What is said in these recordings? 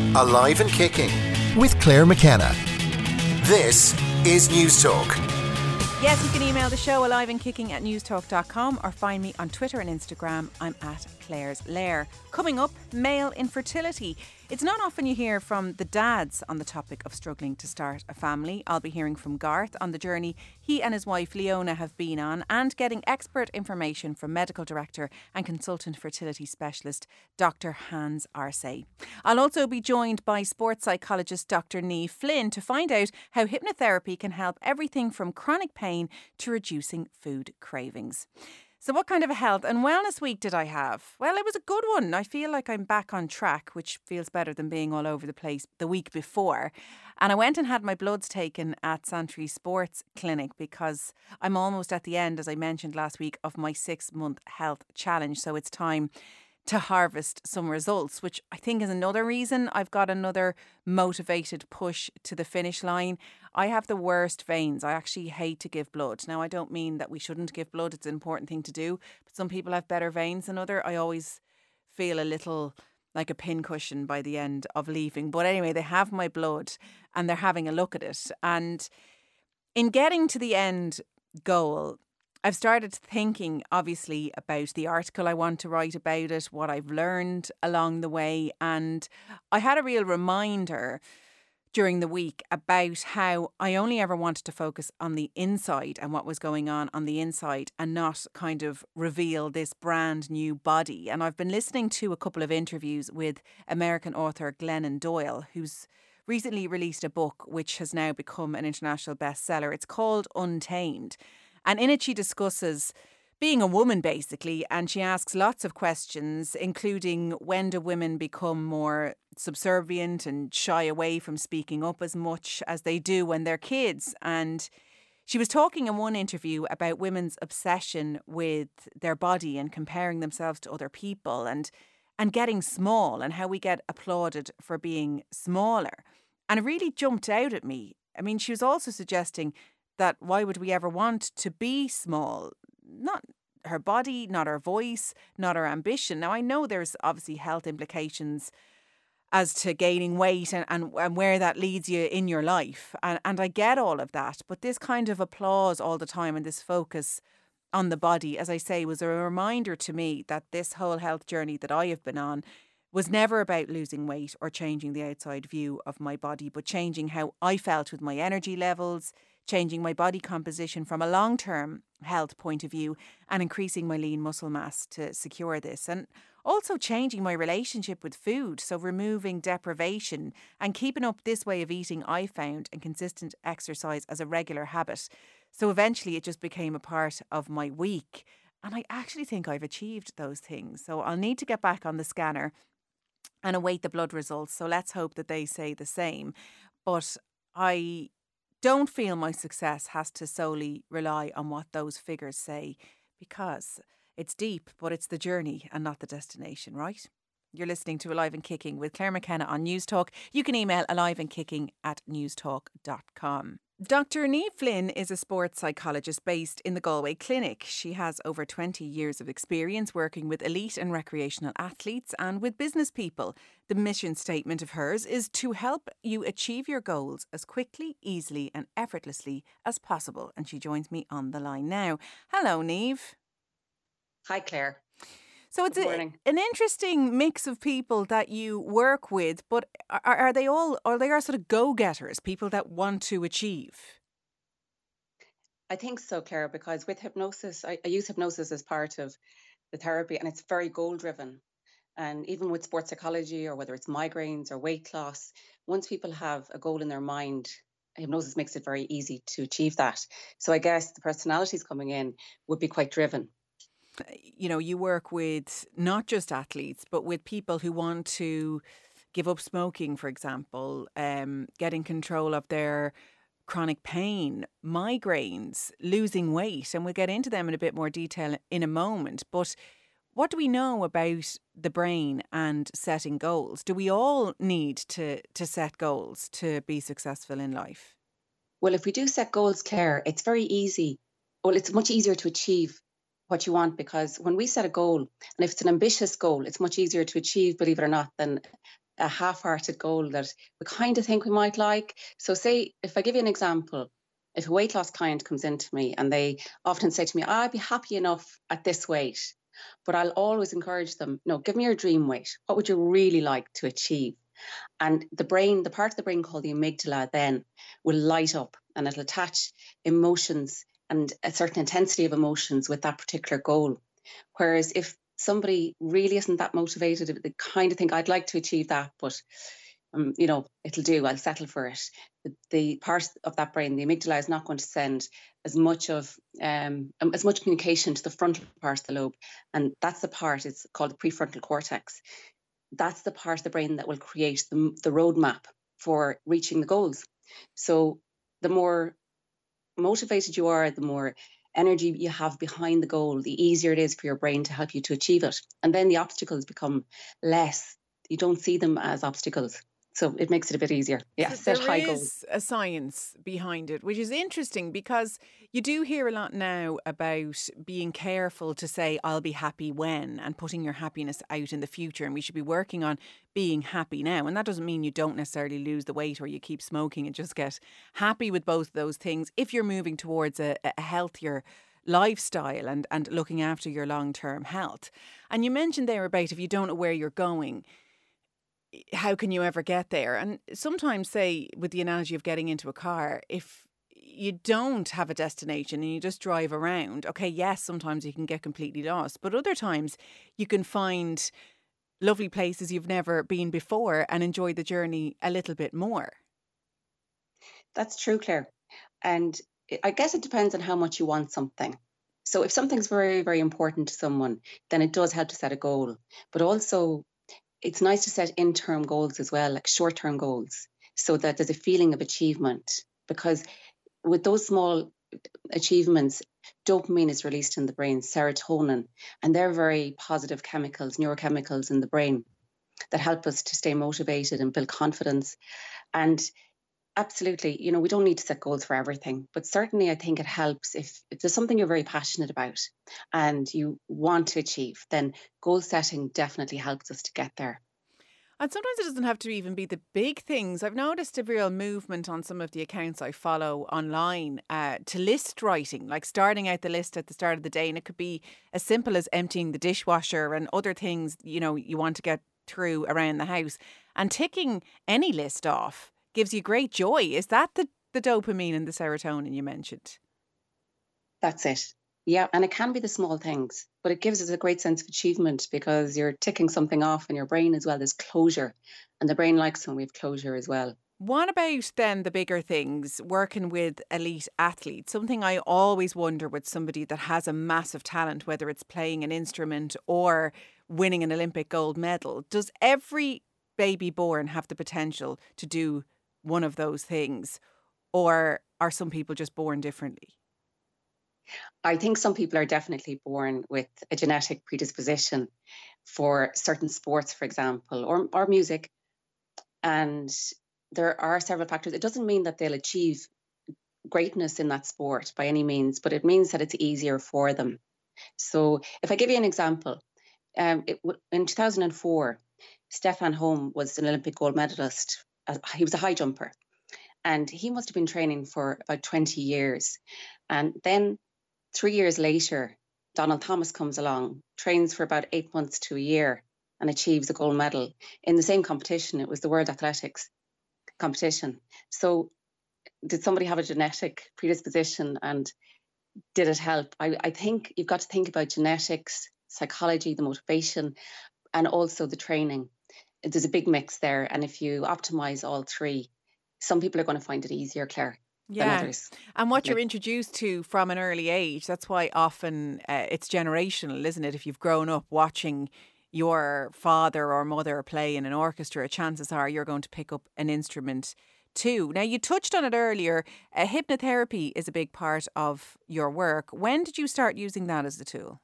Alive and Kicking with Claire McKenna. This is News Talk. Yes, you can email the show aliveandkicking@newstalk.com or find me on Twitter and Instagram. I'm at Claire's Lair. Coming up, male infertility. It's not often you hear from the dads on the topic of struggling to start a family. I'll be hearing from Garth on the journey he and his wife Leona have been on, and getting expert information from medical director and consultant fertility specialist Dr. Hans Arce. I'll also be joined by sports psychologist Dr. Niamh Flynn to find out how hypnotherapy can help everything from chronic pain to reducing food cravings. So what kind of a health and wellness week did I have? Well, it was a good one. I feel like I'm back on track, which feels better than being all over the place the week before. And I went and had my bloods taken at Santry Sports Clinic because I'm almost at the end, as I mentioned last week, of my 6-month health challenge. So it's time to harvest some results, which I think is another reason I've got another motivated push to the finish line. I have the worst veins. I actually hate to give blood. Now, I don't mean that we shouldn't give blood. It's an important thing to do. But some people have better veins than others. I always feel a little like a pincushion by the end of leaving. But anyway, they have my blood and they're having a look at it. And in getting to the end goal, I've started thinking, obviously, about the article I want to write about it, what I've learned along the way. And I had a real reminder during the week about how I only ever wanted to focus on the inside and what was going on the inside and not kind of reveal this brand new body. And I've been listening to a couple of interviews with American author Glennon Doyle, who's recently released a book which has now become an international bestseller. It's called Untamed. And in it, she discusses being a woman, basically, and she asks lots of questions, including when do women become more subservient and shy away from speaking up as much as they do when they're kids. And she was talking in one interview about women's obsession with their body and comparing themselves to other people and getting small and how we get applauded for being smaller. And it really jumped out at me. I mean, she was also suggesting that why would we ever want to be small? Not her body, not her voice, not her ambition. Now, I know there's obviously health implications as to gaining weight and where that leads you in your life. And I get all of that. But this kind of applause all the time and this focus on the body, as I say, was a reminder to me that this whole health journey that I have been on was never about losing weight or changing the outside view of my body, but changing how I felt with my energy levels, changing my body composition from a long-term health point of view and increasing my lean muscle mass to secure this. And also changing my relationship with food, so removing deprivation and keeping up this way of eating I found and consistent exercise as a regular habit. So eventually it just became a part of my week. And I actually think I've achieved those things. So I'll need to get back on the scanner and await the blood results. So let's hope that they say the same. But I don't feel my success has to solely rely on what those figures say, because it's deep, but it's the journey and not the destination, right? You're listening to Alive and Kicking with Claire McKenna on News Talk. You can email aliveandkicking@newstalk.com. Dr. Niamh Flynn is a sports psychologist based in the Galway Clinic. She has over 20 years of experience working with elite and recreational athletes and with business people. The mission statement of hers is to help you achieve your goals as quickly, easily and effortlessly as possible. And she joins me on the line now. Hello, Niamh. Hi, Claire. So it's an interesting mix of people that you work with, but are they all sort of go-getters, people that want to achieve? I think so, Claire, because with hypnosis, I use hypnosis as part of the therapy, and it's very goal-driven. And even with sports psychology, or whether it's migraines or weight loss, once people have a goal in their mind, hypnosis makes it very easy to achieve that. So I guess the personalities coming in would be quite driven. You know, you work with not just athletes, but with people who want to give up smoking, for example, getting control of their chronic pain, migraines, losing weight. And we'll get into them in a bit more detail in a moment. But what do we know about the brain and setting goals? Do we all need to set goals to be successful in life? Well, if we do set goals, Claire, it's very easy. Well, it's much easier to achieve what you want, because when we set a goal, and if it's an ambitious goal, it's much easier to achieve, believe it or not, than a half-hearted goal that we kind of think we might like. So say, if I give you an example, if a weight loss client comes into me and they often say to me, I'd be happy enough at this weight, but I'll always encourage them, no, give me your dream weight. What would you really like to achieve? And the brain, the part of the brain called the amygdala then will light up, and it'll attach emotions and a certain intensity of emotions with that particular goal. Whereas if somebody really isn't that motivated, they kind of think, I'd like to achieve that, but it'll do, I'll settle for it. The part of that brain, the amygdala, is not going to send as much communication to the frontal part of the lobe. And that's the part, it's called the prefrontal cortex. That's the part of the brain that will create the roadmap for reaching the goals. So the more motivated you are, the more energy you have behind the goal, the easier it is for your brain to help you to achieve it. And then the obstacles become less. You don't see them as obstacles. So it makes it a bit easier. Yeah, so there is a science behind it, which is interesting because you do hear a lot now about being careful to say, I'll be happy when, and putting your happiness out in the future. And we should be working on being happy now. And that doesn't mean you don't necessarily lose the weight or you keep smoking, and just get happy with both of those things if you're moving towards a healthier lifestyle and looking after your long-term health. And you mentioned there about if you don't know where you're going, how can you ever get there? And sometimes, say, with the analogy of getting into a car, if you don't have a destination and you just drive around, okay, yes, sometimes you can get completely lost, but other times you can find lovely places you've never been before and enjoy the journey a little bit more. That's true, Claire. And I guess it depends on how much you want something. So if something's very, very important to someone, then it does help to set a goal. But also, it's nice to set interim goals as well, like short-term goals, so that there's a feeling of achievement. Because with those small achievements, dopamine is released in the brain, serotonin, and they're very positive chemicals, neurochemicals in the brain that help us to stay motivated and build confidence. And absolutely, we don't need to set goals for everything, but certainly I think it helps if there's something you're very passionate about and you want to achieve, then goal setting definitely helps us to get there. And sometimes it doesn't have to even be the big things. I've noticed a real movement on some of the accounts I follow online to list writing, like starting out the list at the start of the day. And it could be as simple as emptying the dishwasher and other things, you want to get through around the house. And ticking any list off gives you great joy. Is that the dopamine and the serotonin you mentioned? That's it. Yeah, and it can be the small things, but it gives us a great sense of achievement because you're ticking something off in your brain as well. There's closure, and the brain likes when we have closure as well. What about then the bigger things, working with elite athletes? Something I always wonder with somebody that has a massive talent, whether it's playing an instrument or winning an Olympic gold medal. Does every baby born have the potential to do one of those things, or are some people just born differently? I think some people are definitely born with a genetic predisposition for certain sports, for example, or music. And there are several factors. It doesn't mean that they'll achieve greatness in that sport by any means, but it means that it's easier for them. So if I give you an example, in 2004, Stefan Holm was an Olympic gold medalist. He was a high jumper, and he must have been training for about 20 years. And then 3 years later, Donald Thomas comes along, trains for about 8 months to a year, and achieves a gold medal in the same competition. It was the World Athletics competition. So did somebody have a genetic predisposition, and did it help? I think you've got to think about genetics, psychology, the motivation, and also the training. There's a big mix there. And if you optimize all three, some people are going to find it easier, Claire. Yeah, and what you're introduced to from an early age, that's why often it's generational, isn't it? If you've grown up watching your father or mother play in an orchestra, chances are you're going to pick up an instrument too. Now, you touched on it earlier. Hypnotherapy is a big part of your work. When did you start using that as a tool?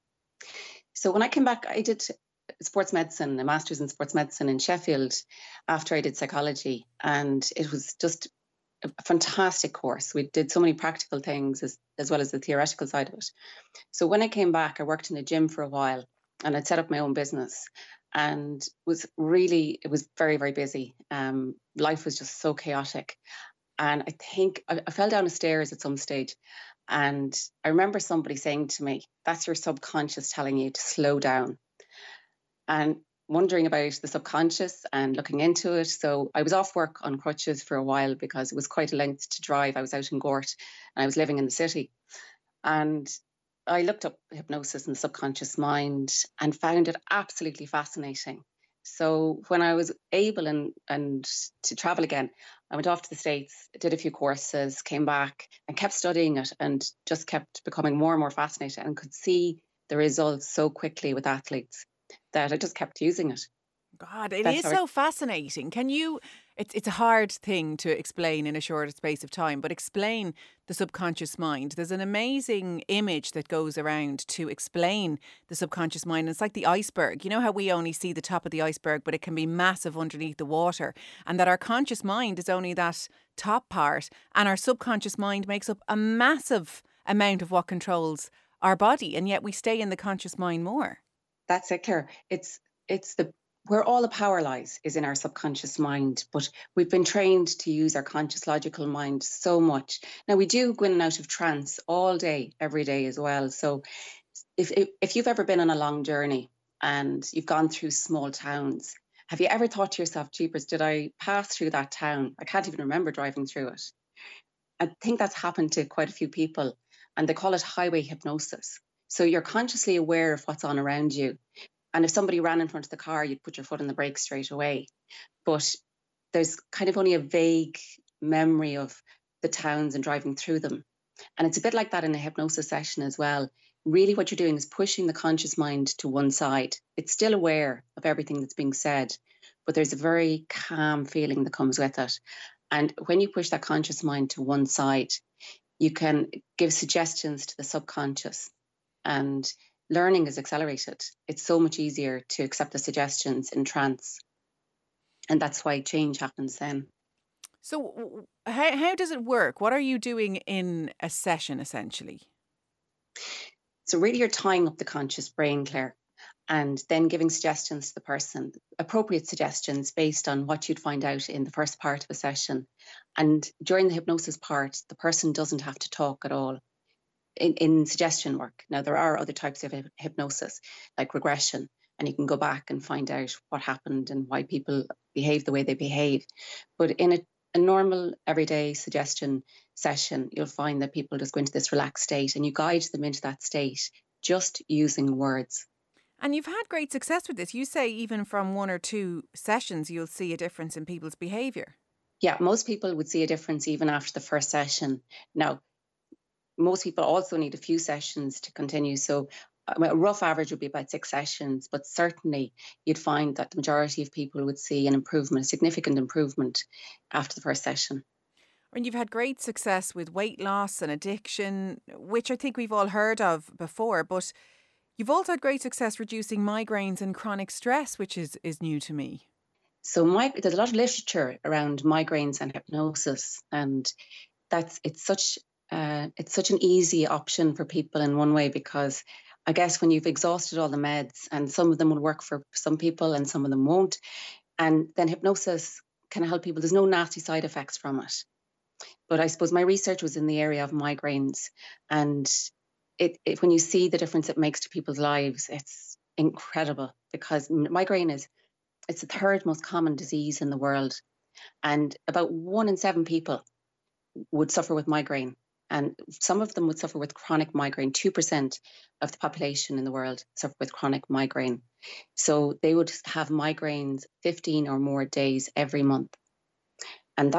So when I came back, I did sports medicine, a master's in sports medicine in Sheffield after I did psychology. And it was just a fantastic course. We did so many practical things as well as the theoretical side of it. So when I came back, I worked in a gym for a while and I'd set up my own business. and it was very, very busy. Life was just so chaotic. And I think I fell down the stairs at some stage. And I remember somebody saying to me, that's your subconscious telling you to slow down. And wondering about the subconscious and looking into it. So I was off work on crutches for a while because it was quite a length to drive. I was out in Gort and I was living in the city. And I looked up hypnosis and the subconscious mind and found it absolutely fascinating. So when I was able and to travel again, I went off to the States, did a few courses, came back and kept studying it and just kept becoming more and more fascinated and could see the results so quickly with athletes that I just kept using it. God, it is so fascinating. Can you, it's a hard thing to explain in a short space of time, but explain the subconscious mind. There's an amazing image that goes around to explain the subconscious mind. It's like the iceberg. You know how we only see the top of the iceberg, but it can be massive underneath the water, and that our conscious mind is only that top part, and our subconscious mind makes up a massive amount of what controls our body, and yet we stay in the conscious mind more. That's it, Claire. It's where all the power lies is in our subconscious mind, but we've been trained to use our conscious logical mind so much. Now we do go in and out of trance all day, every day as well. So if you've ever been on a long journey and you've gone through small towns, have you ever thought to yourself, jeepers, did I pass through that town? I can't even remember driving through it. I think that's happened to quite a few people, and they call it highway hypnosis. So you're consciously aware of what's on around you. And if somebody ran in front of the car, you'd put your foot on the brake straight away. But there's kind of only a vague memory of the towns and driving through them. And it's a bit like that in a hypnosis session as well. Really what you're doing is pushing the conscious mind to one side. It's still aware of everything that's being said, but there's a very calm feeling that comes with it. And when you push that conscious mind to one side, you can give suggestions to the subconscious, and learning is accelerated. It's so much easier to accept the suggestions in trance. And that's why change happens then. So how does it work? What are you doing in a session, essentially? So really you're tying up the conscious brain, Claire, and then giving suggestions to the person, appropriate suggestions based on what you'd find out in the first part of a session. And during the hypnosis part, the person doesn't have to talk at all. In suggestion work. Now, there are other types of hypnosis, like regression, and you can go back and find out what happened and why people behave the way they behave. But in a normal, everyday suggestion session, you'll find that people just go into this relaxed state, and you guide them into that state just using words. And you've had great success with this. You say even from 1 or 2 sessions, you'll see a difference in people's behaviour. Yeah, most people would see a difference even after the first session. Now, most people also need a few sessions to continue. So a rough average would be about 6 sessions, but certainly you'd find that the majority of people would see an improvement, a significant improvement after the first session. And you've had great success with weight loss and addiction, which I think we've all heard of before, but you've also had great success reducing migraines and chronic stress, which is new to me. So there's a lot of literature around migraines and hypnosis, and it's such an easy option for people in one way, because I guess when you've exhausted all the meds, and some of them will work for some people and some of them won't, and then hypnosis can help people. There's no nasty side effects from it. But I suppose my research was in the area of migraines, and when you see the difference it makes to people's lives, it's incredible, because migraine it's the 3rd most common disease in the world, and about 1 in 7 people would suffer with migraine. And some of them would suffer with chronic migraine. 2% of the population in the world suffer with chronic migraine. So they would have migraines 15 or more days every month. And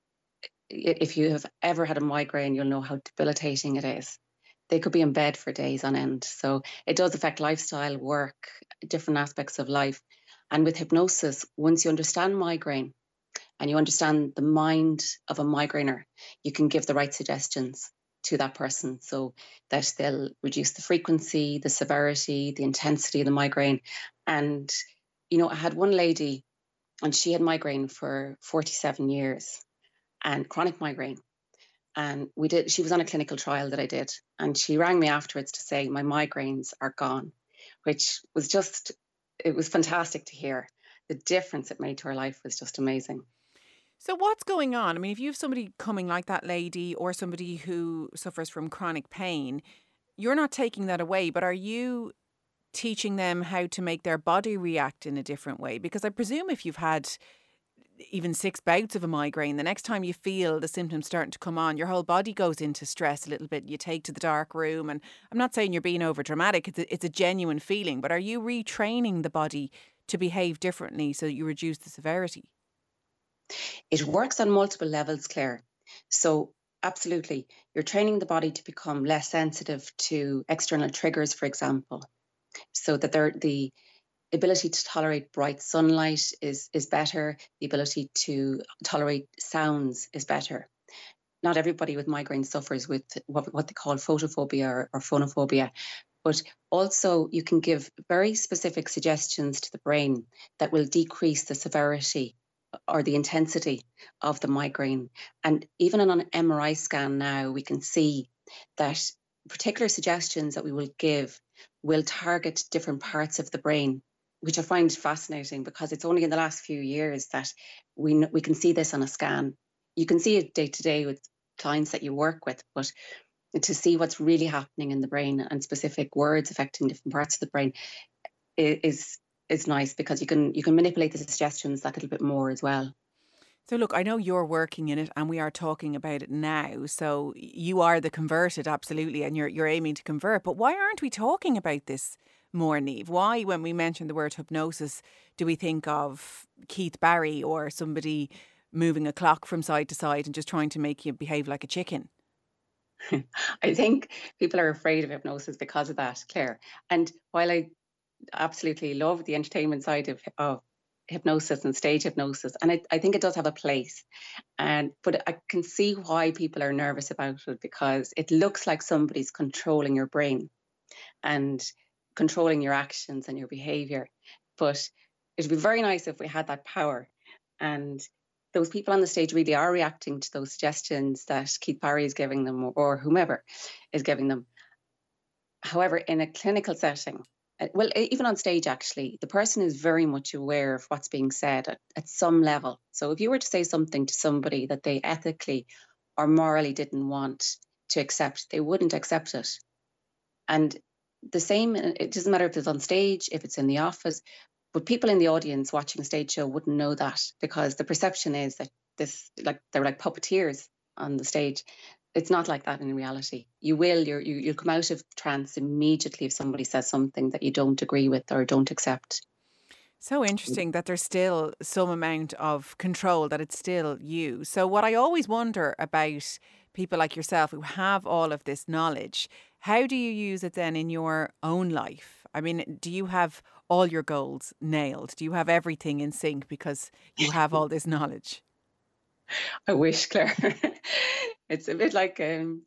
if you have ever had a migraine, you'll know how debilitating it is. They could be in bed for days on end. So it does affect lifestyle, work, different aspects of life. And with hypnosis, once you understand migraine, and you understand the mind of a migrainer, you can give the right suggestions to that person so that they'll reduce the frequency, the severity, the intensity of the migraine. And, I had one lady, and she had migraine for 47 years, and chronic migraine. And she was on a clinical trial that I did, and she rang me afterwards to say, my migraines are gone, which was just it was fantastic to hear. The difference it made to her life was just amazing. So what's going on? I mean, if you have somebody coming like that lady or somebody who suffers from chronic pain, you're not taking that away, but are you teaching them how to make their body react in a different way? Because I presume if you've had even 6 bouts of a migraine, the next time you feel the symptoms starting to come on, your whole body goes into stress a little bit. You take to the dark room. And I'm not saying you're being over dramatic. It's a genuine feeling. But are you retraining the body to behave differently so that you reduce the severity? It works on multiple levels, Claire. So absolutely, you're training the body to become less sensitive to external triggers, for example, so that the ability to tolerate bright sunlight is better. The ability to tolerate sounds is better. Not everybody with migraine suffers with what they call photophobia or phonophobia, but also you can give very specific suggestions to the brain that will decrease the severity or the intensity of the migraine. And even on an MRI scan now, we can see that particular suggestions that we will give will target different parts of the brain, which I find fascinating because it's only in the last few years that we can see this on a scan. You can see it day to day with clients that you work with, but to see what's really happening in the brain and specific words affecting different parts of the brain is nice, because you can manipulate the suggestions that little bit more as well. So look, I know you're working in it and we are talking about it now. So you are the converted, absolutely, and you're aiming to convert. But why aren't we talking about this more, Niamh? Why, when we mention the word hypnosis, do we think of Keith Barry or somebody moving a clock from side to side and just trying to make you behave like a chicken? I think people are afraid of hypnosis because of that, Claire. And while I absolutely love the entertainment side of hypnosis and stage hypnosis, and I think it does have a place, but I can see why people are nervous about it, because it looks like somebody's controlling your brain and controlling your actions and your behavior. But it'd be very nice if we had that power, and those people on the stage really are reacting to those suggestions that Keith Barry is giving them, or whomever is giving them. However, in a clinical setting, well, even on stage, actually, the person is very much aware of what's being said at some level. So if you were to say something to somebody that they ethically or morally didn't want to accept, they wouldn't accept it. And the same, it doesn't matter if it's on stage, if it's in the office, but people in the audience watching a stage show wouldn't know that, because the perception is that they're like puppeteers on the stage. It's not like that in reality. You'll come out of trance immediately if somebody says something that you don't agree with or don't accept. So interesting that there's still some amount of control, that it's still you. So what I always wonder about people like yourself who have all of this knowledge, how do you use it then in your own life? I mean, do you have all your goals nailed? Do you have everything in sync because you have all this knowledge? I wish, Claire. It's a bit like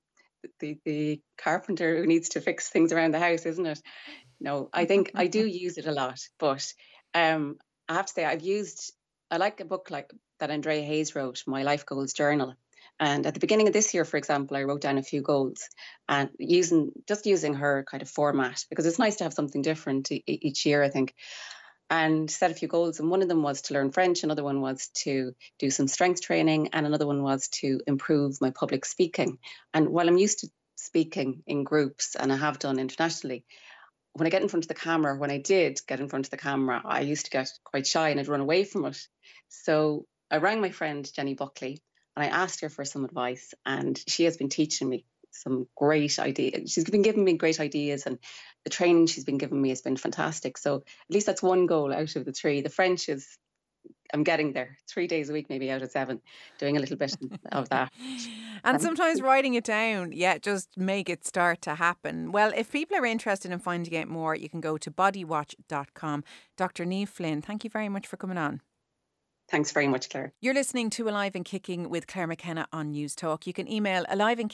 the carpenter who needs to fix things around the house, isn't it? No, I think I do use it a lot, but I have to say I like a book like that Andrea Hayes wrote, My Life Goals Journal. And at the beginning of this year, for example, I wrote down a few goals, and using her kind of format, because it's nice to have something different each year, I think, and set a few goals. And one of them was to learn French, another one was to do some strength training, and another one was to improve my public speaking. And while I'm used to speaking in groups, and I have done internationally, when I get in front of the camera, when I did get in front of the camera, I used to get quite shy and I'd run away from it. So I rang my friend Jenny Buckley and I asked her for some advice, and she has been teaching me some great ideas. She's been giving me great ideas, and the training she's been giving me has been fantastic. So at least that's one goal out of the 3. The French I'm getting there. 3 days a week, maybe out of 7, doing a little bit of that. And sometimes writing it down, just make it start to happen. Well, if people are interested in finding out more, you can go to bodywatch.com. Dr. Niamh Flynn, thank you very much for coming on. Thanks very much, Claire. You're listening to Alive and Kicking with Claire McKenna on News Talk. You can email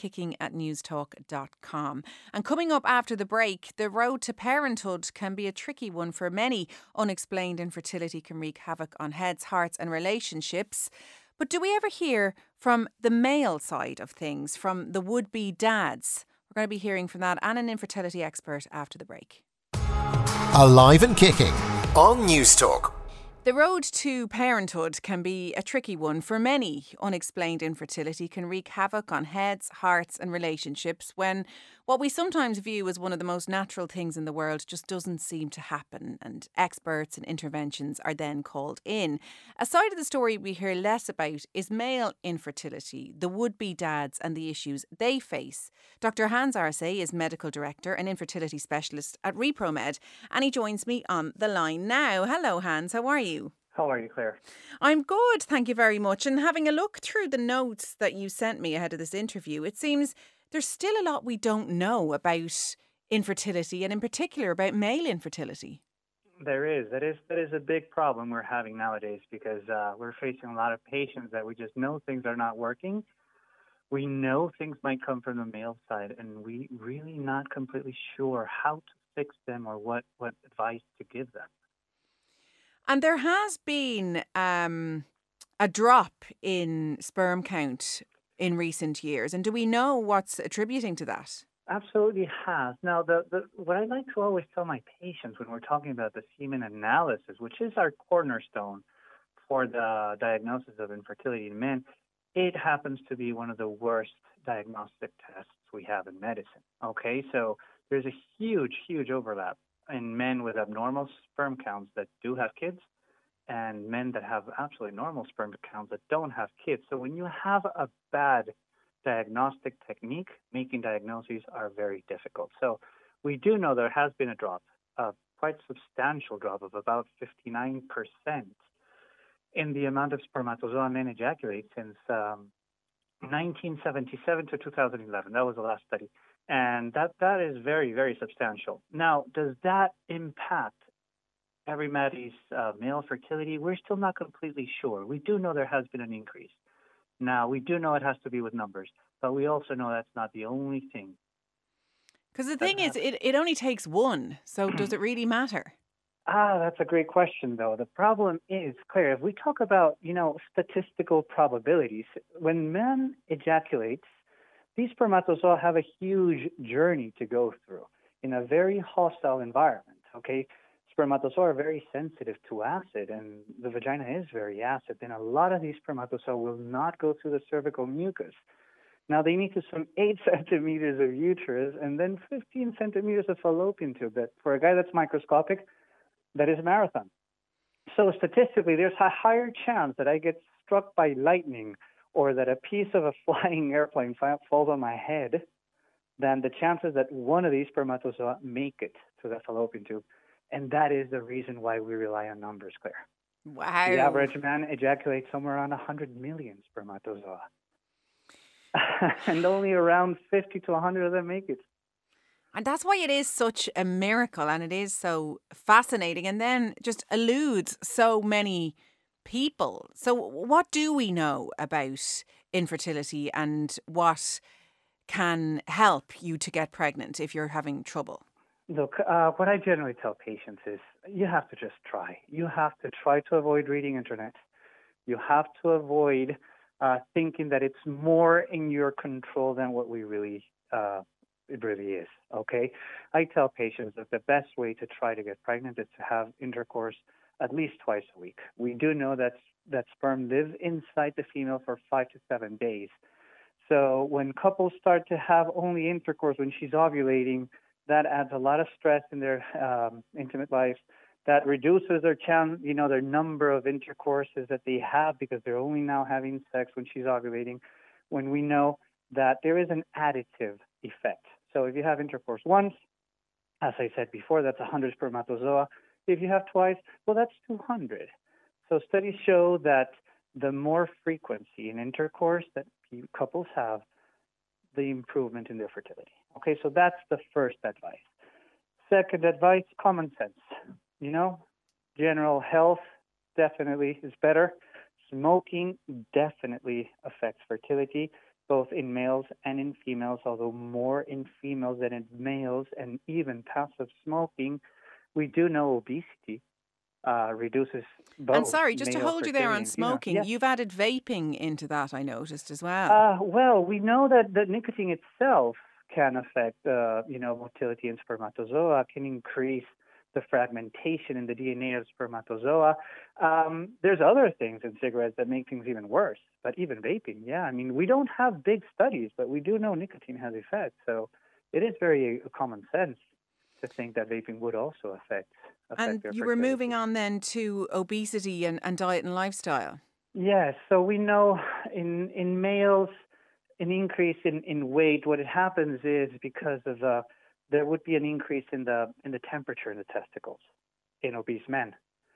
aliveandkicking@newstalk.com. And coming up after the break, the road to parenthood can be a tricky one for many. Unexplained infertility can wreak havoc on heads, hearts and relationships. But do we ever hear from the male side of things, from the would-be dads? We're going to be hearing from that and an infertility expert after the break. Alive and Kicking on News Talk. The road to parenthood can be a tricky one for many. Unexplained infertility can wreak havoc on heads, hearts and relationships when what we sometimes view as one of the most natural things in the world just doesn't seem to happen, and experts and interventions are then called in. A side of the story we hear less about is male infertility, the would-be dads and the issues they face. Dr. Hans Arce is medical director and infertility specialist at ReproMed, and he joins me on the line now. Hello Hans, how are you? How are you, Claire? I'm good, thank you very much. And having a look through the notes that you sent me ahead of this interview, it seems there's still a lot we don't know about infertility and in particular about male infertility. There is. That is a big problem we're having nowadays because we're facing a lot of patients that we just know things are not working. We know things might come from the male side and we really not completely sure how to fix them or what advice to give them. And there has been a drop in sperm count in recent years. And do we know what's attributing to that? Absolutely has. Now, what I like to always tell my patients when we're talking about the semen analysis, which is our cornerstone for the diagnosis of infertility in men, it happens to be one of the worst diagnostic tests we have in medicine. Okay, so there's a huge overlap in men with abnormal sperm counts that do have kids and men that have absolutely normal sperm counts that don't have kids. So when you have a bad diagnostic technique, making diagnoses are very difficult. So we do know there has been a drop, a quite substantial drop of about 59% in the amount of spermatozoa men ejaculate since 1977 to 2011. That was the last study. And that is very, very substantial. Now, does that impact everybody's male fertility? We're still not completely sure. We do know there has been an increase. Now, we do know it has to be with numbers, but we also know that's not the only thing. Because the thing is, it only takes one. So does it really matter? That's a great question, though. The problem is, Claire, if we talk about, statistical probabilities, when men ejaculate, these spermatozoa have a huge journey to go through in a very hostile environment, okay? Spermatozoa are very sensitive to acid, and the vagina is very acid. And a lot of these spermatozoa will not go through the cervical mucus. Now, they need to swim 8 centimeters of uterus and then 15 centimeters of fallopian tube. That, for a guy that's microscopic, that is a marathon. So statistically, there's a higher chance that I get struck by lightning or that a piece of a flying airplane falls on my head than the chances that one of these spermatozoa make it to the fallopian tube. And that is the reason why we rely on numbers, Claire. Wow. The average man ejaculates somewhere around 100 million spermatozoa. And only around 50 to 100 of them make it. And that's why it is such a miracle and it is so fascinating and then just eludes so many people. So what do we know about infertility and what can help you to get pregnant if you're having trouble? Look, what I generally tell patients is you have to just try. You have to try to avoid reading internet. You have to avoid thinking that it's more in your control than what it really is, okay? I tell patients that the best way to try to get pregnant is to have intercourse at least twice a week. We do know that sperm lives inside the female for 5 to 7 days. So when couples start to have only intercourse when she's ovulating, that adds a lot of stress in their intimate life. That reduces their chance, their number of intercourses that they have because they're only now having sex when she's ovulating. When we know that there is an additive effect. So if you have intercourse once, as I said before, that's 100 spermatozoa. If you have twice, well, that's 200. So studies show that the more frequency in intercourse that couples have, the improvement in their fertility. Okay, so that's the first advice. Second advice, common sense. General health definitely is better. Smoking definitely affects fertility, both in males and in females, although more in females than in males, and even passive smoking. We do know obesity reduces both. And sorry, just to hold you there on smoking, you've added vaping into that, I noticed as well. Well, we know that the nicotine itself can affect, motility in spermatozoa, can increase the fragmentation in the DNA of spermatozoa. There's other things in cigarettes that make things even worse, but even vaping, yeah. I mean, we don't have big studies, but we do know nicotine has effects. So it is very common sense to think that vaping would also affect And their you were fertility. moving on then to obesity and diet and lifestyle. Yes, so we know in males, an increase in weight, what it happens is because of there would be an increase in the temperature in the testicles in obese men.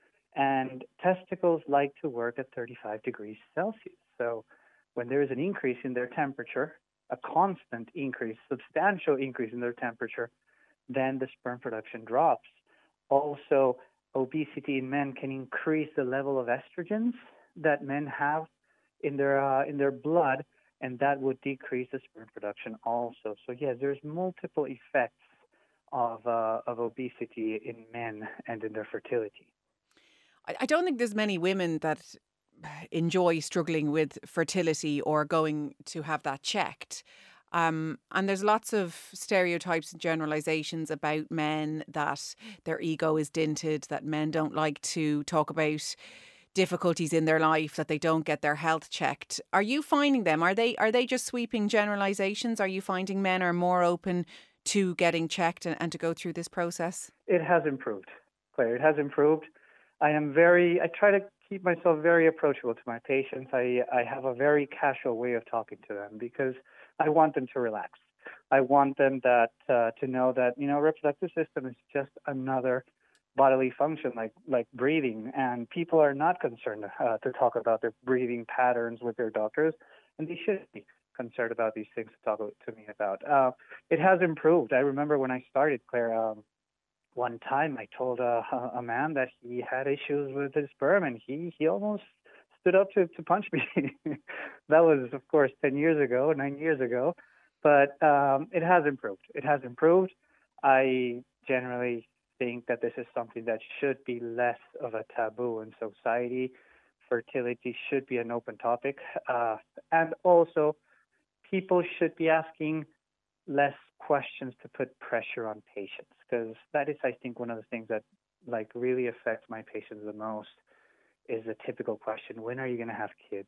And testicles like to work at 35 degrees Celsius. So when there is an increase in their temperature, a constant increase, substantial increase in their temperature, then the sperm production drops. Also, obesity in men can increase the level of estrogens that men have in their blood, and that would decrease the sperm production also. So yes, there's multiple effects of obesity in men and in their fertility. I don't think there's many women that enjoy struggling with fertility or going to have that checked. And there's lots of stereotypes and generalizations about men, that their ego is dinted, that men don't like to talk about difficulties in their life, that they don't get their health checked. Are you finding them? Are they just sweeping generalizations? Are you finding men are more open to getting checked and to go through this process? It has improved, Claire. It has improved. I try to keep myself very approachable to my patients. I have a very casual way of talking to them because I want them to relax. I want them to know that, reproductive system is just another bodily function like breathing, and people are not concerned to talk about their breathing patterns with their doctors, and they should be concerned about these things to talk to me about. It has improved. I remember when I started, Claire, one time I told a man that he had issues with his sperm, and he almost stood up to punch me. That was, of course, 9 years ago, but it has improved. It has improved. I generally think that this is something that should be less of a taboo in society. Fertility should be an open topic. And also, people should be asking less questions to put pressure on patients, because that is, I think, one of the things that really affects my patients the most is the typical question, when are you going to have kids?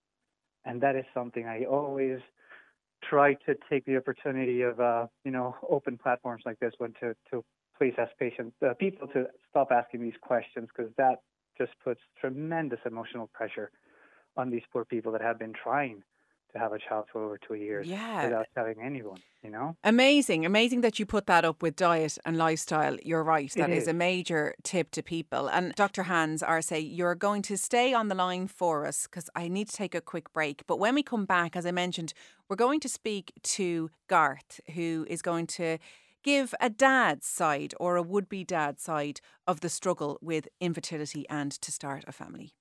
And that is something I always try to take the opportunity of, open platforms like this one to please ask people to stop asking these questions, because that just puts tremendous emotional pressure on these poor people that have been trying to have a child for over 2 years without telling anyone, Amazing that you put that up with diet and lifestyle. You're right. That is a major tip to people. And Dr. Hans Arce, you're going to stay on the line for us because I need to take a quick break. But when we come back, as I mentioned, we're going to speak to Garth, who is going to give a dad's side or a would-be dad's side of the struggle with infertility and to start a family.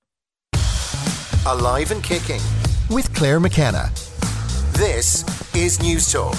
Alive and Kicking with Claire McKenna. This is News Talk.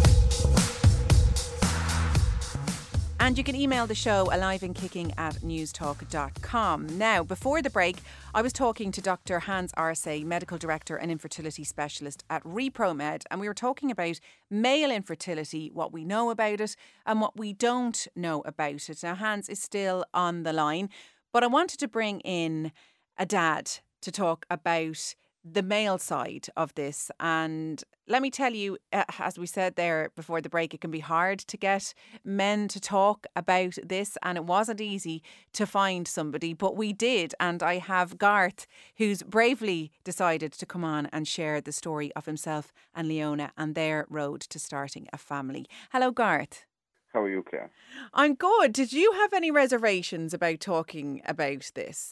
And you can email the show aliveandkicking@newstalk.com. Now, before the break, I was talking to Dr. Hans Arce, Medical Director and Infertility Specialist at ReproMed, and we were talking about male infertility, what we know about it and what we don't know about it. Now, Hans is still on the line, but I wanted to bring in a dad to talk about the male side of this. And let me tell you, as we said there before the break, it can be hard to get men to talk about this, and it wasn't easy to find somebody, but we did. And I have Garth, who's bravely decided to come on and share the story of himself and Leona and their road to starting a family. Hello, Garth. How are you, Claire? I'm good. Did you have any reservations about talking about this?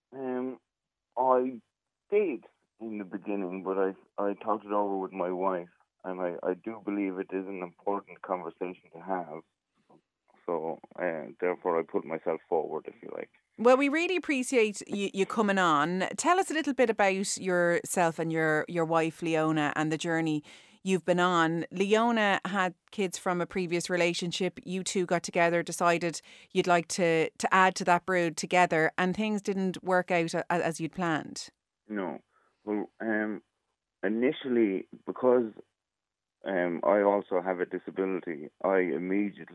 I did in the beginning, but I talked it over with my wife, and I do believe it is an important conversation to have. So, therefore, I put myself forward, if you like. Well, we really appreciate you coming on. Tell us a little bit about yourself and your wife, Leona, and the journey you've been on. Leona had kids from a previous relationship. You two got together, decided you'd like to add to that brood together, and things didn't work out as you'd planned. No. Well, initially, because I also have a disability, I immediately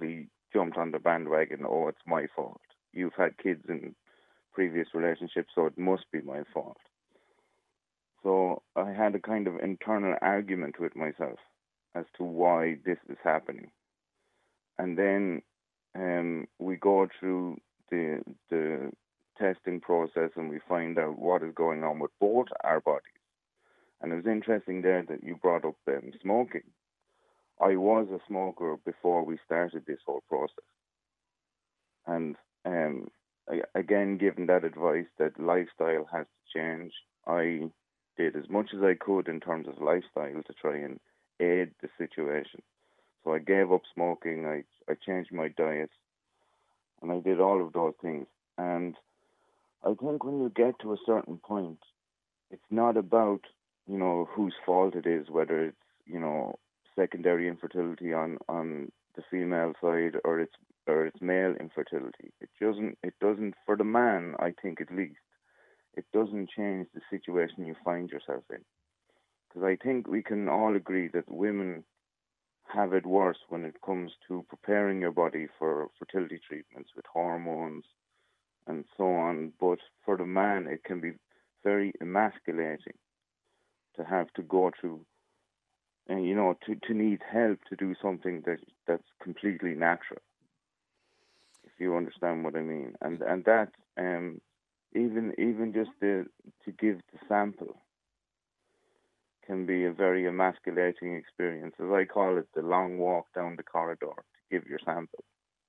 jumped on the bandwagon. Oh, it's my fault. You've had kids in previous relationships, so it must be my fault. So I had a kind of internal argument with myself as to why this is happening. And then we go through the testing process and we find out what is going on with both our bodies. And it was interesting there that you brought up smoking. I was a smoker before we started this whole process. And again, given that advice that lifestyle has to change, I did as much as I could in terms of lifestyle to try and aid the situation. So I gave up smoking, I changed my diet, and I did all of those things. And I think when you get to a certain point, it's not about, whose fault it is, whether it's, secondary infertility on the female side or it's male infertility. It doesn't, for the man, I think at least, it doesn't change the situation you find yourself in. Because I think we can all agree that women have it worse when it comes to preparing your body for fertility treatments with hormones and so on. But for the man, it can be very emasculating to have to go through, and to need help to do something that's completely natural, if you understand what I mean. And that even just to give the sample can be a very emasculating experience. As I call it, the long walk down the corridor to give your sample.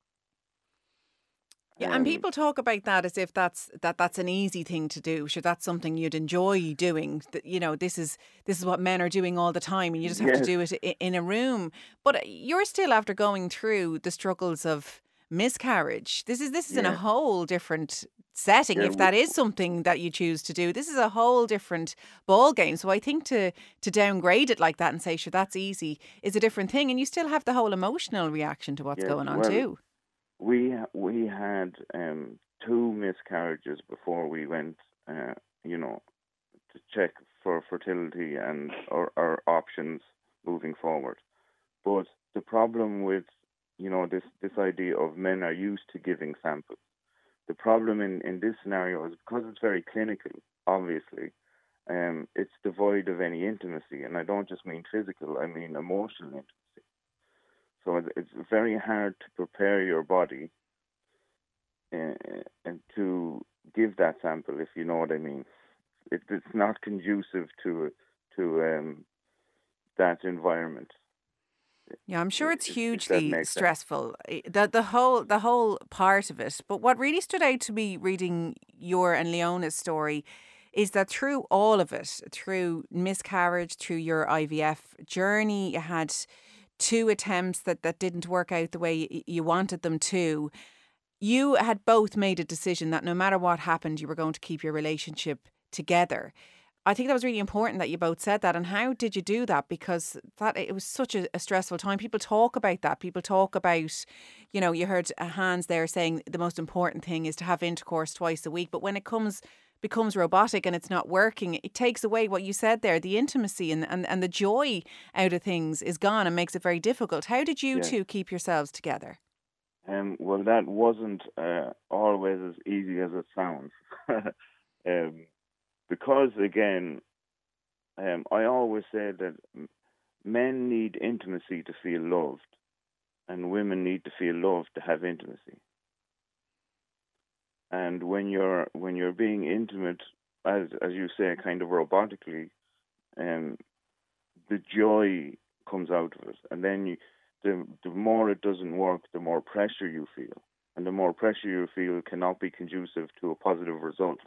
Yeah, and people talk about that as if that's an easy thing to do. Sure, that's something you'd enjoy doing. This is what men are doing all the time, and you just have to do it in a room. But you're still after going through the struggles of miscarriage. This is in a whole different setting. If that is something that you choose to do, this is a whole different ball game. So I think to downgrade it like that and say, sure, that's easy, is a different thing. And you still have the whole emotional reaction to what's going on too. We had 2 miscarriages before we went, to check for fertility and our options moving forward. But the problem with, this idea of men are used to giving samples. The problem in this scenario is because it's very clinical, obviously, it's devoid of any intimacy. And I don't just mean physical, I mean emotional intimacy. So it's very hard to prepare your body and to give that sample, if you know what I mean. It's not conducive to that environment. Yeah, I'm sure it's hugely stressful. The whole part of it. But what really stood out to me reading your and Leona's story is that through all of it, through miscarriage, through your IVF journey, you had 2 attempts that didn't work out the way you wanted them to. You had both made a decision that no matter what happened, you were going to keep your relationship together. I think that was really important that you both said that. And how did you do that? Because it was such a stressful time. People talk about that. People talk about, you heard Hans there saying the most important thing is to have intercourse twice a week. But when it becomes robotic and it's not working, it takes away what you said there, the intimacy and the joy out of things is gone and makes it very difficult. How did you two keep yourselves together? Well, that wasn't always as easy as it sounds. Because, again, I always say that men need intimacy to feel loved, and women need to feel loved to have intimacy. And when you're being intimate, as you say, kind of robotically, the joy comes out of it. And then the more it doesn't work, the more pressure you feel. And the more pressure you feel cannot be conducive to a positive result.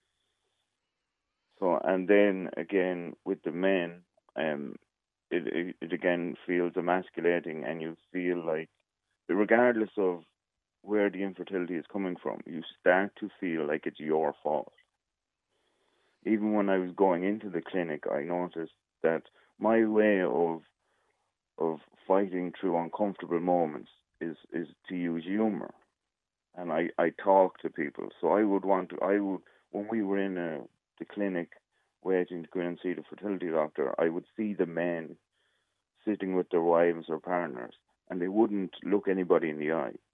So, and then again, with the men, it again feels emasculating, and you feel like, regardless of where the infertility is coming from, you start to feel like it's your fault. Even when I was going into the clinic, I noticed that my way of fighting through uncomfortable moments is to use humor. And I talk to people. So when we were in the clinic waiting to go in and see the fertility doctor, I would see the men sitting with their wives or partners, and they wouldn't look anybody in the eye.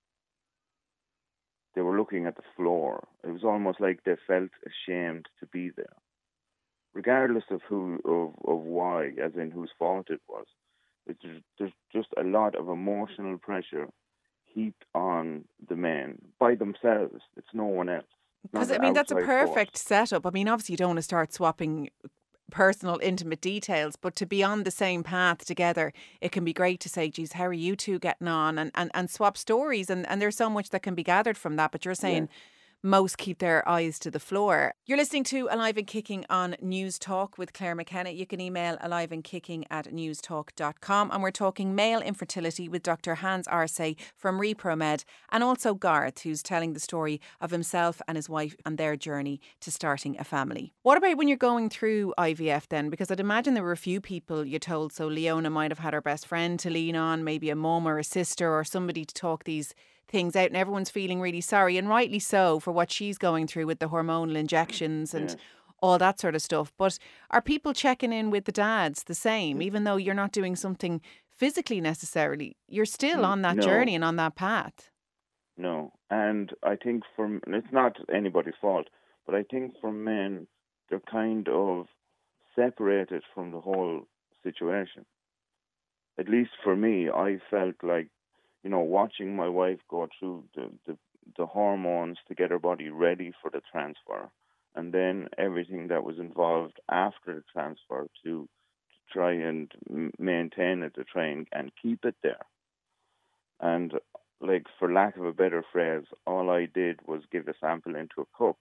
they were looking at the floor. It was almost like they felt ashamed to be there, regardless of why, as in whose fault it was. There's just a lot of emotional pressure heaped on the men by themselves. It's no one else. Because, I mean, that's a perfect setup. I mean, obviously you don't want to start swapping personal, intimate details, but to be on the same path together, it can be great to say, geez, how are you two getting on? And swap stories. And there's so much that can be gathered from that. But you're saying most keep their eyes to the floor. You're listening to Alive and Kicking on News Talk with Claire McKenna. You can email aliveandkicking@newstalk.com. And we're talking male infertility with Dr. Hans Arce from Repromed, and also Garth, who's telling the story of himself and his wife and their journey to starting a family. What about when you're going through IVF then? Because I'd imagine there were a few people you told. So Leona might have had her best friend to lean on, maybe a mum or a sister or somebody to talk these things out, and everyone's feeling really sorry, and rightly so, for what she's going through with the hormonal injections and all that sort of stuff. But are people checking in with the dads the same, even though you're not doing something physically necessarily? You're still on that journey and on that path. No, and I think it's not anybody's fault, but I think for men, they're kind of separated from the whole situation. At least for me, I felt like, watching my wife go through the hormones to get her body ready for the transfer, and then everything that was involved after the transfer to try and maintain it, to try and keep it there. And, like, for lack of a better phrase, all I did was give a sample into a cup.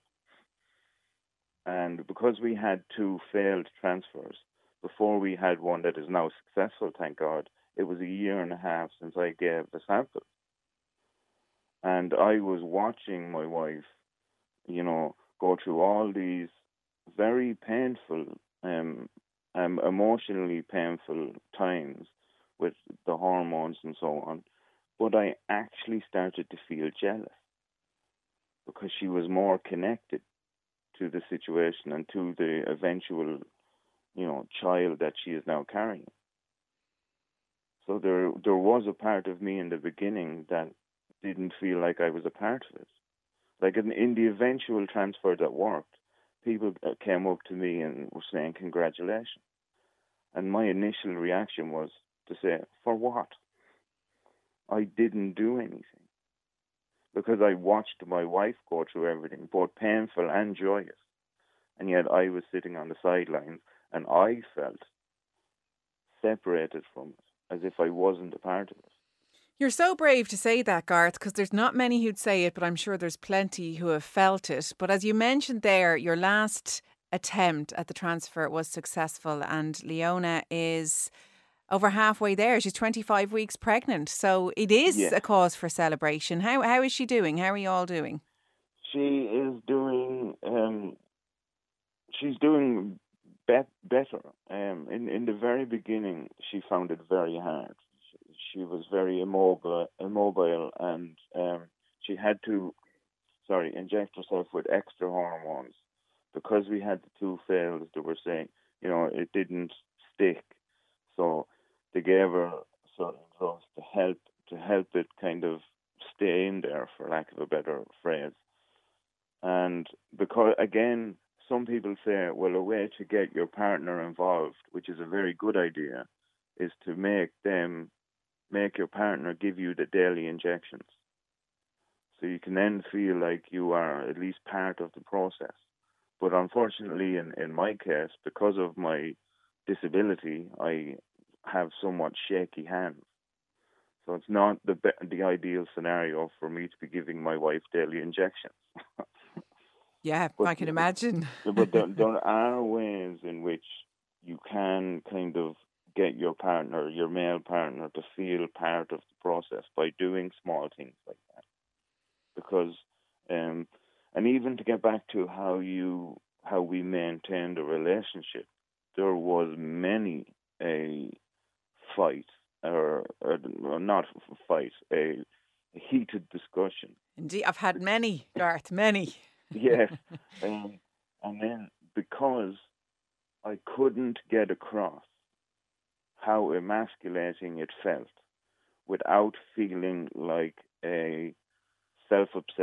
And because we had 2 failed transfers, before we had one that is now successful, thank God, it was a year and a half since I gave the sample. And I was watching my wife, go through all these very painful, emotionally painful times with the hormones and so on. But I actually started to feel jealous because she was more connected to the situation and to the eventual, child that she is now carrying. So there was a part of me in the beginning that didn't feel like I was a part of it. Like in the eventual transfer that worked, people came up to me and were saying congratulations. And my initial reaction was to say, for what? I didn't do anything. Because I watched my wife go through everything, both painful and joyous. And yet I was sitting on the sidelines and I felt separated from it, as if I wasn't a part of it. You're so brave to say that, Garth, because there's not many who'd say it, but I'm sure there's plenty who have felt it. But as you mentioned there, your last attempt at the transfer was successful, and Leona is over halfway there. She's 25 weeks pregnant. So it is a cause for celebration. How is she doing? How are you all doing? She is doing, she's doing better. In the very beginning, she found it very hard. She was very immobile, and she had to, inject herself with extra hormones. Because we had the 2 fails, they were saying, it didn't stick. So they gave her certain drugs to help it kind of stay in there, for lack of a better phrase. And because, again, some people say, well, a way to get your partner involved, which is a very good idea, is to make your partner give you the daily injections. So you can then feel like you are at least part of the process. But unfortunately, in my case, because of my disability, I have somewhat shaky hands. So it's not the ideal scenario for me to be giving my wife daily injections. Yeah, but I can imagine. But there are ways in which you can kind of get your male partner, to feel part of the process by doing small things like that. Because, and even to get back to how we maintained a relationship, there was many a fight, or not a fight, a heated discussion. Indeed, I've had many, Garth, many. Yes, and then because I couldn't get across how emasculating it felt without feeling like a self-obsessed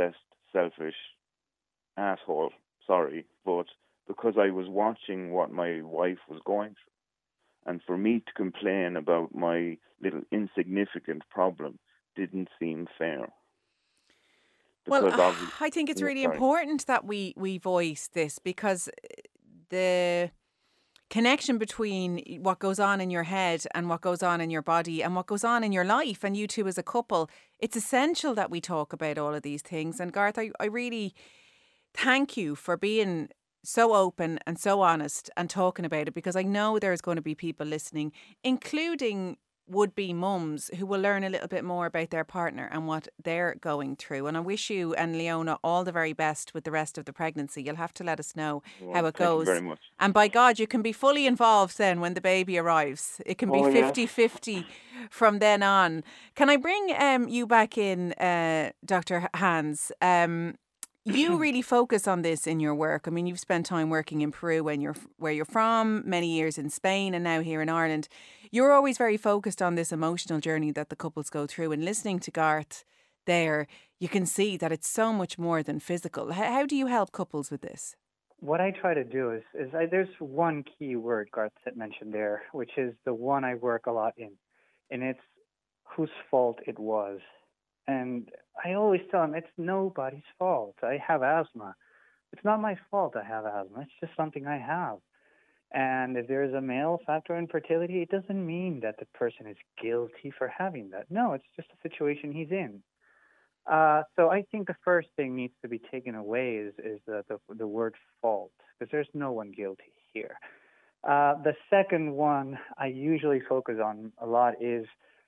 selfish asshole, sorry, but because I was watching what my wife was going through. And for me to complain about my little insignificant problem didn't seem fair. Well, Because I think it's really sorry. important that we voice this, because the connection between what goes on in your head and what goes on in your body and what goes on in your life, and you two as a couple, it's essential that we talk about all of these things. And Garth, I really thank you for being so open and so honest and talking about it, because I know there's going to be people listening, including would-be mums, who will learn a little bit more about their partner and what they're going through. And I wish you and Leona all the very best with the rest of the pregnancy. You'll have to let us know how it goes. Thank you very much. And by God, you can be fully involved then when the baby arrives. It can be 50-50 from then on. Can I bring you back in, Dr. Hans? You really focus on this in your work. I mean, you've spent time working in Peru where you're from, many years in Spain, and now here in Ireland. You're always very focused on this emotional journey that the couples go through. And listening to Garth there, you can see that it's so much more than physical. How do you help couples with this? What I try to do is there's one key word Garth had mentioned there, which is the one I work a lot in, and it's whose fault it was. And I always tell them it's nobody's fault. I have asthma. It's not my fault I have asthma. It's just something I have. And if there's a male factor in fertility, it doesn't mean that the person is guilty for having that. No, it's just a situation he's in. So I think the first thing needs to be taken away is the word fault, because there's no one guilty here. The second one I usually focus on a lot is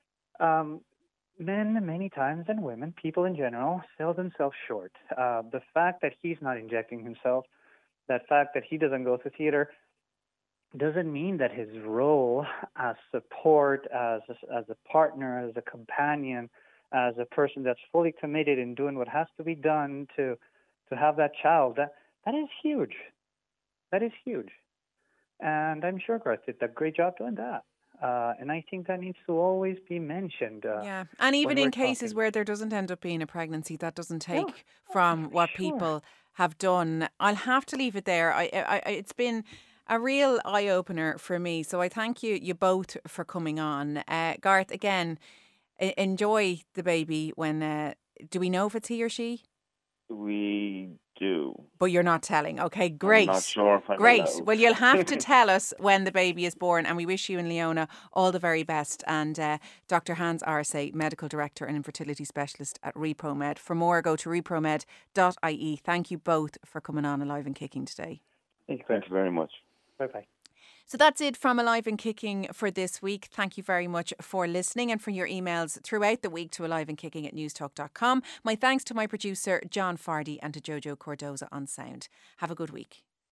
men, many times, and women, people in general, sell themselves short. The fact that he's not injecting himself, that fact that he doesn't go to theater, doesn't mean that his role as support, as a partner, as a companion, as a person that's fully committed in doing what has to be done to have that child, that is huge. That is huge. And I'm sure Garth did a great job doing that. And I think that needs to always be mentioned. Yeah, and even in cases where there doesn't end up being a pregnancy, that doesn't take from what people have done. I'll have to leave it there. It's been a real eye-opener for me. So I thank you both for coming on. Garth, again, enjoy the baby when... do we know if it's he or she? We do. But you're not telling. Okay, great. I'm not sure if I'm Great. allowed. Well, you'll have to tell us when the baby is born, and we wish you and Leona all the very best. And Dr. Hans Arce, Medical Director and Infertility Specialist at ReproMed. For more, go to repromed.ie. Thank you both for coming on Alive and Kicking today. Thank you very much. Bye-bye. So that's it from Alive and Kicking for this week. Thank you very much for listening and for your emails throughout the week to aliveandkicking@newstalk.com. My thanks to my producer, John Fardy, and to Jojo Cordoza on sound. Have a good week.